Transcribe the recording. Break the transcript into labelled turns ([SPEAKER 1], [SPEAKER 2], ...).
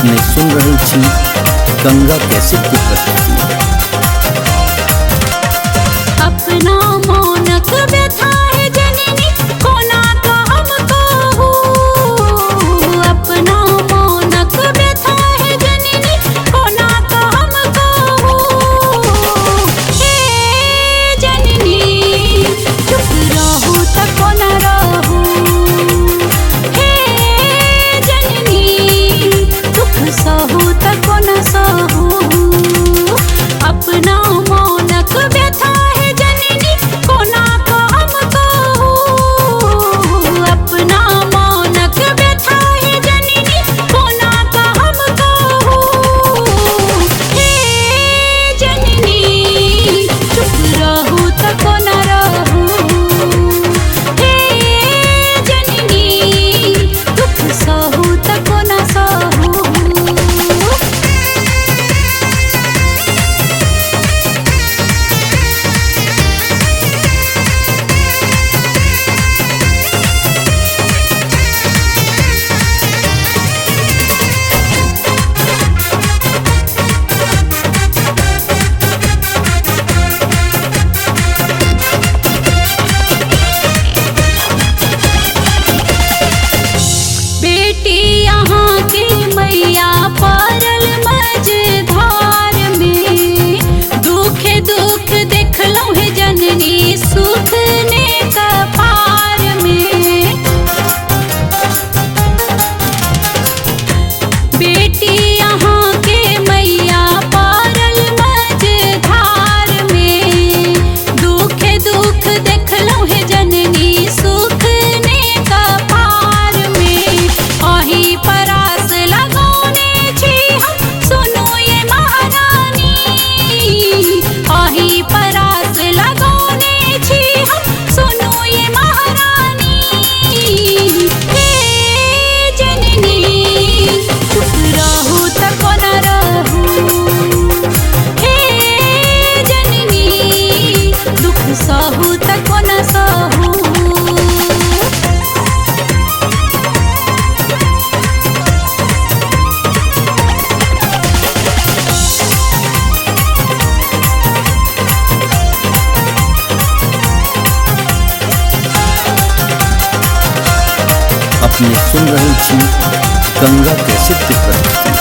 [SPEAKER 1] अपने सुन रहे छी गंगा कैसेट की प्रस्तुति।
[SPEAKER 2] अपना मौनक व्यथा है जननी कोना का हम कहू, अपना मौनक व्यथा है जननी कोना का हम कहू। हे जननी चुप रहू त कोना रहू, हे जननी दुख सहू त कोना सहू। अपना मौनक व्यथा है जननी कोना का हम कहू, अपना मौनक व्यथा है जननी कोना का हम कहू। हे जननी चुप रहू त कोना रहू, हे जननी दुख सहू त कोना सहू। बेटी यहाँ के मैया पड़ल मझधार में, दुखे दुख देखलहुँ है जननी सुख ने कपार में। बेटी यहाँ के मैया पड़ल मझधार में, दुखे दुख देखलहुँ है जननी सुख ने कपार में। अही परास लगौने छी हम सुनू ये महारानी, अही परास लगौने छी हम सुनू ये महारानी। हे जननी चुप रहू त कोना रहू, हे जननी दुख सहू त कोना सहू।
[SPEAKER 1] अपने सुन रहे छी गंगा कैसेट की प्रस्तुति।